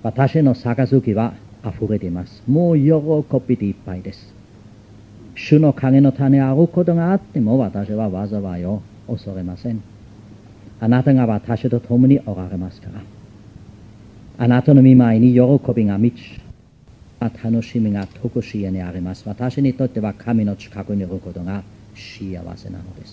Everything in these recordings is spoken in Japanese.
私の杯は溢れています。もう喜びでいっぱいです。主の影の種あることがあっても私は災いを恐れません。あなたが私と共におられますから。あなたの御前に喜びが満ち、楽しみがとこしえにあります。私にとっては神の近くにいることが幸せなのです。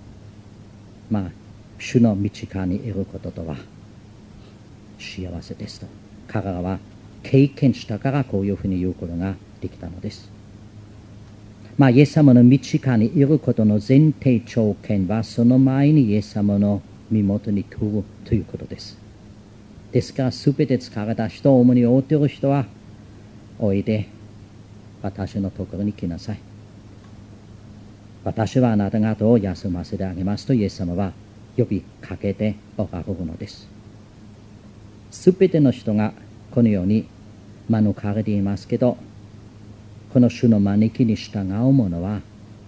主の身近にいることとは幸せですと彼らは経験したからこういうふうに言うことができたのです。イエス様の身近にいることの前提条件はその前にイエス様の身元に来るということです。ですからすべて疲れた人、主に負っている人はおいで私のところに来なさい。私はあなた方を休ませてあげますとイエス様は呼びかけておられるのです。すべての人がこのように免れていますけど、この主の招きに従う者は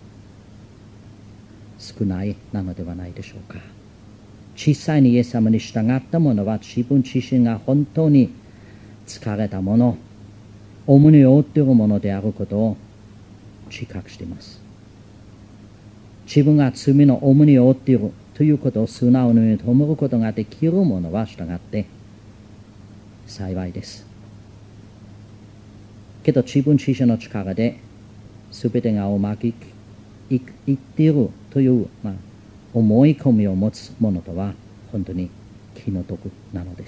少ないなのではないでしょうか。実際にイエス様に従った者は自分自身が本当に疲れた者、重荷を負っている者であることを自覚しています。自分が罪の重荷を負っているということを素直に認めることができる者は従って幸いです。けど自分自身の力で全てがうまくいっているという、思い込みを持つ者とは本当に気の毒なのです。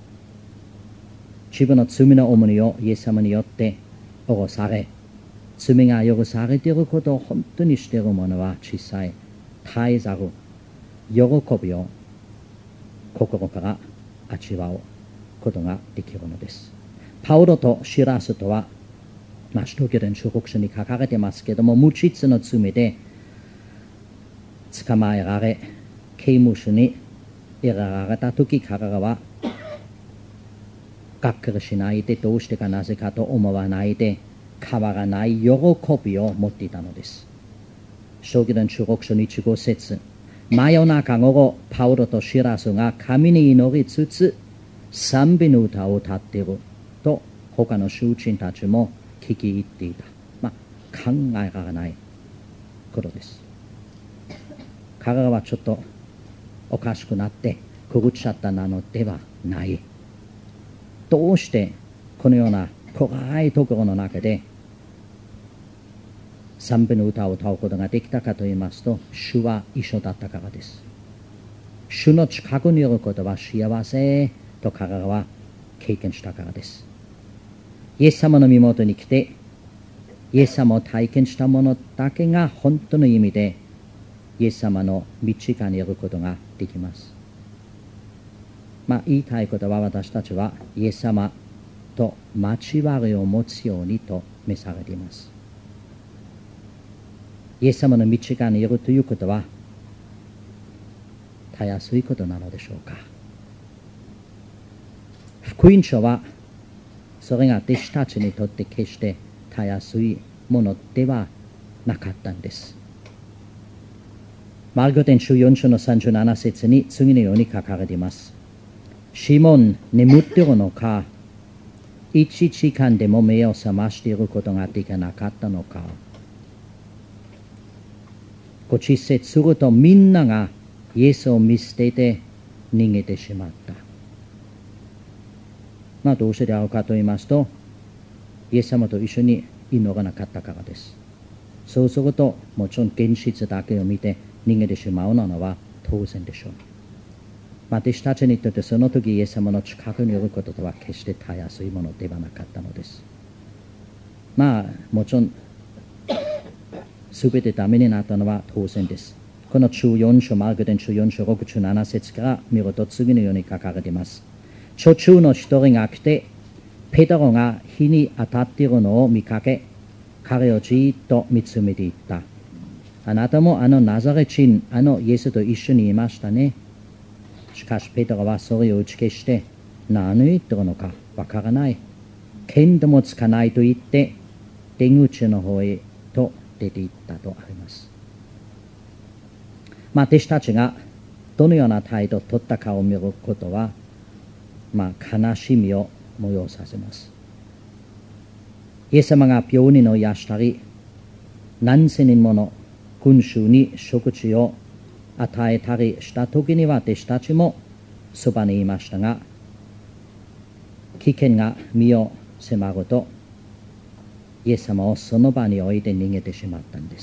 自分の罪の重荷をイエス様によって下ろされ、罪が許されていることを本当にしている者は小さい絶えざる喜びを心から味わうことができるのです。パウロとシラスとは使徒行伝書国書に書かれていますけれども、無実の罪で捕まえられ刑務所に入れられた時、彼らはがっかりしないで、どうしてかなぜかと思わないで変わらない喜びを持っていたのです。使徒行伝書国書の1、5節、真夜中頃パウロとシラスが神に祈りつつ賛美の歌を歌っていると他の囚人たちも聞き入っていた。考えられないことです。彼らはちょっとおかしくなって狂っちゃったなのではない。どうしてこのような暗いところの中で賛美の歌を歌うことができたかと言いますと、主は一緒だったからです。主の近くにいることは幸せと彼らは経験したからです。イエス様の身元に来てイエス様を体験した者だけが本当の意味でイエス様の身近にいることができます。言いたいことは、私たちはイエス様と交わりを持つようにと召されています。イエス様の身近にいるということはたやすいことなのでしょうか。福音書はそれが弟子たちにとって決してたやすいものではなかったんです。マルコ伝書4章の37節に次のように書かれています。シモン、眠っているのか、1時間でも目を覚ましていることができなかったのか。50節するとみんながイエスを見捨てて逃げてしまった。どうしてであるかと言いますと、イエス様と一緒に祈らなかったからです。そうするともちろん現実だけを見て逃げてしまうのは当然でしょう。弟子たちにとってその時イエス様の近くにいることとは決してたやすいものではなかったのです。もちろん全てダメになったのは当然です。この中4章、マルコ伝中4章6、中7節から見ると次のように書かれています。途中の一人が来て、ペテロが火に当たっているのを見かけ、彼をじっと見つめていった。あなたもナザレ人、イエスと一緒にいましたね。しかしペテロはそれを打ち消して、何を言っているのかわからない。剣でもつかないと言って、出口の方へと出て行ったとあります。弟子たちがどのような態度を取ったかを見ることは、悲しみを催させます。イエス様が病人を癒したり、何千人もの群衆に食事を与えたりした時には、弟子たちもそばにいましたが、危険が身を迫ると、イエス様をその場に置いて逃げてしまったんです。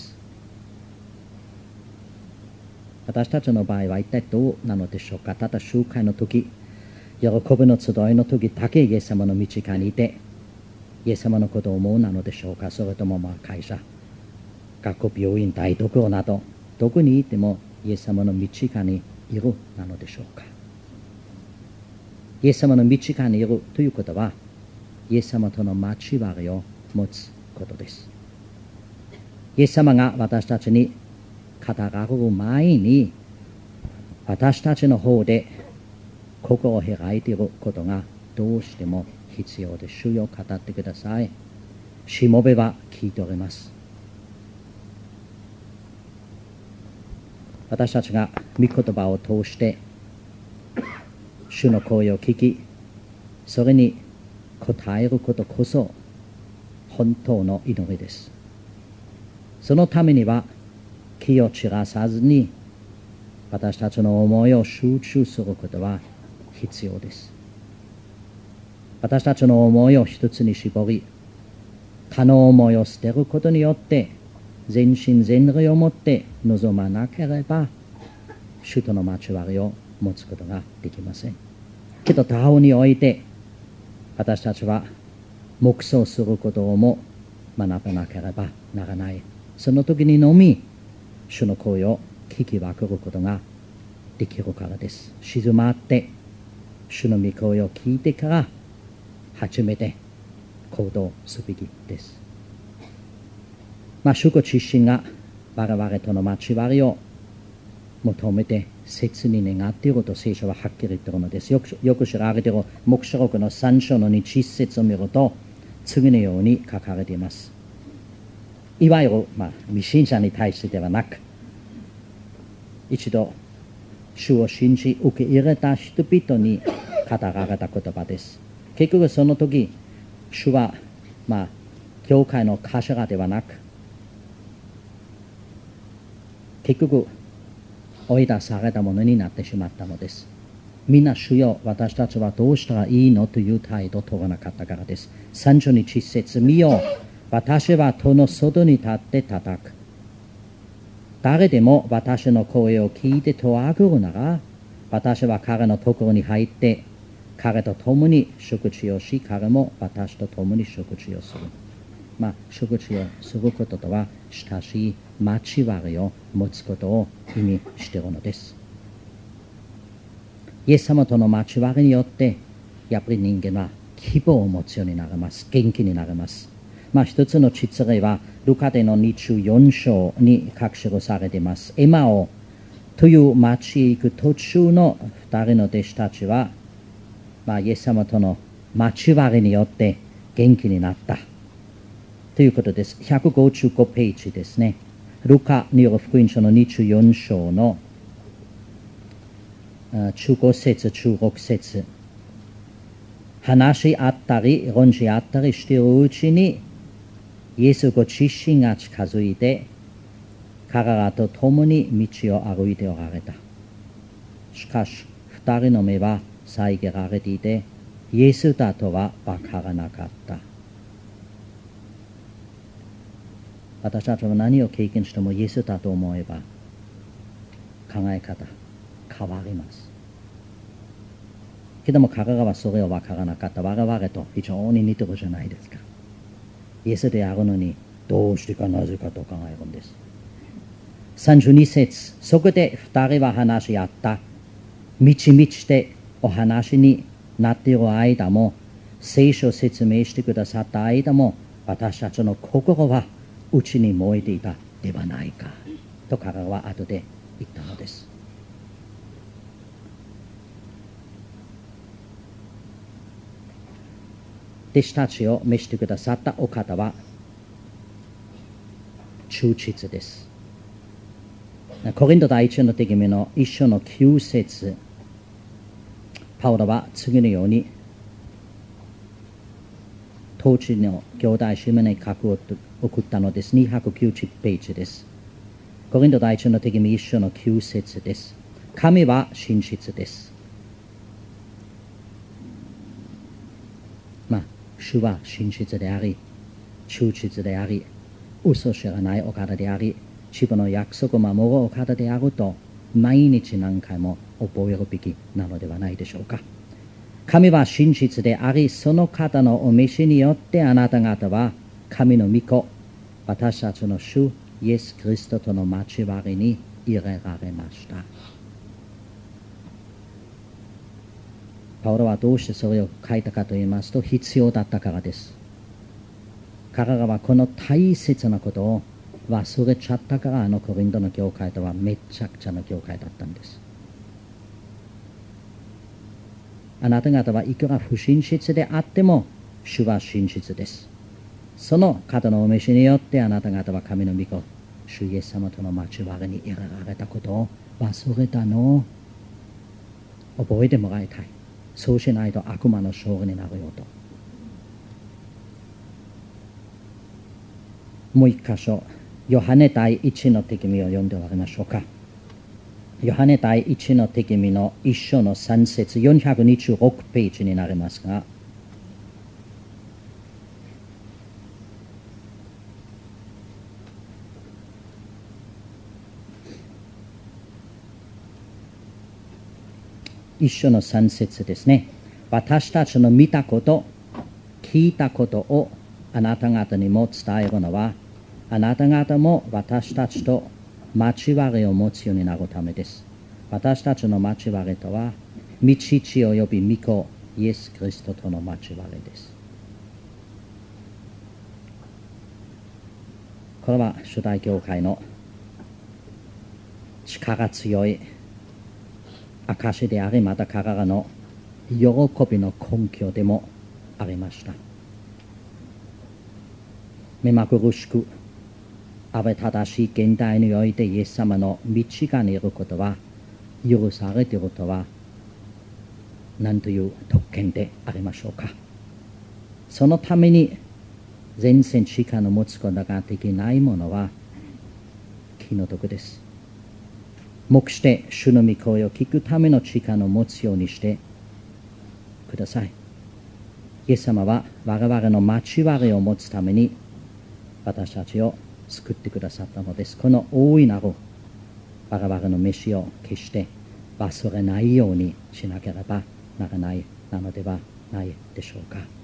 私たちの場合は一体どうなのでしょうか。ただ集会の時、喜びの集いの時だけイエス様の身近にいて、イエス様のことを思うなのでしょうか。それとも会社、学校、病院、台所など、どこにいてもイエス様の身近にいるなのでしょうか。イエス様の身近にいるということは、イエス様との交わりを持つことです。イエス様が私たちに語られる前に、私たちの方で心を開いていることがどうしても必要です。主よ、語ってください。しもべは聞いております。私たちが御言葉を通して主の声を聞き、それに応えることこそ本当の祈りです。そのためには気を散らさずに私たちの思いを集中することは必要です。私たちの思いを一つに絞り、他の思いを捨てることによって全身全霊をもって望まなければ主との交わりを持つことができません。けど他方において私たちは黙想することをも学ばなければならない。その時にのみ主の声を聞き分けることができるからです。静まって主の御声を聞いてから初めて行動すべきです。主ご自身が我々との交わりを求めて切に願っていると聖書ははっきり言っているのです。よく知られている黙示録の3章の1節を見ると次のように書かれています。いわゆる、未信者に対してではなく、一度主を信じ受け入れた人々に語られた言葉です。結局その時、主は、教会の頭ではなく、結局追い出されたものになってしまったのです。みんな主よ、私たちはどうしたらいいのという態度を取らなかったからです。3章に1節、見よ、私は戸の外に立って叩く。誰でも私の声を聞いて戸を開けるなら、私は彼のところに入って彼と共に食事をし、彼も私と共に食事をする。食事をすることとは親しい交わりを持つことを意味しているのです。イエス様との交わりによってやっぱり人間は希望を持つようになります。元気になります。一つの実例はルカでの24章に書き記されています。エマオという町へ行く途中の2人の弟子たちは、イエス様との交わりによって元気になったということです。155ページですね。ルカによる福音書の24章の15節16節、話し合ったり論じ合ったりしているうちにイエスご自身が近づいて彼らと共に道を歩いておられた。しかし二人の目は遮られていてイエスだとはわからなかった。私たちは何を経験してもイエスだと思えば考え方変わります。けども彼らはそれをわからなかった。我々と非常に似てるじゃないですか。イエスであるのにどうしてかなぜかと考えるんです。32節、そこで二人は話し合った。満ち満ちてお話になっている間も、聖書を説明してくださった間も、私たちの心は内に燃えていたではないかと彼らは後で言ったのです。弟子たちを召してくださったお方は忠実です。コリント第一の手紙の1章の9節、パウロは次のように当地の兄弟姉妹に書く送ったのです。290ページです。コリント第一の手紙1章の9節です。神は真実です。主は真実であり、忠実であり、嘘知らないお方であり、自分の約束を守るお方であると、毎日何回も覚えるべきなのではないでしょうか。神は真実であり、その方のお召しによってあなた方は神の御子、私たちの主イエス・キリストとの交わりに入れられました。パウロはどうしてそれを書いたかと言いますと、必要だったからです。彼らはこの大切なことを忘れちゃったから、コリントの教会とはめちゃくちゃな教会だったんです。あなた方はいくら不真実であっても、主は真実です。その方のお召しによってあなた方は神の御子、主イエス様との交わりに入れられたことを忘れたのを覚えてもらいたい。そうしないと悪魔の勝利になるよと。もう一箇所、ヨハネ第一の手紙を読んでおられましょうか。ヨハネ第一の手紙の一章の3節426ページになりますが、一章の3節ですね。私たちの見たこと、聞いたことをあなた方にも伝えるのは、あなた方も私たちと交わりを持つようになるためです。私たちの交わりとは、御父及び御子イエス・キリストとの交わりです。これは初代教会の力強い証であり、また彼らの喜びの根拠でもありました。目まぐるしく慌ただしい現代においてイエス様の身近にいることは、許されていることは何という特権でありましょうか。そのために全然力の持つことができないものは気の毒です。黙して主の御声を聞くための力を持つようにしてください。イエス様は我々の交わりを持つために私たちを救ってくださったのです。この大いなる我々の飯を決して忘れないようにしなければならないなのではないでしょうか。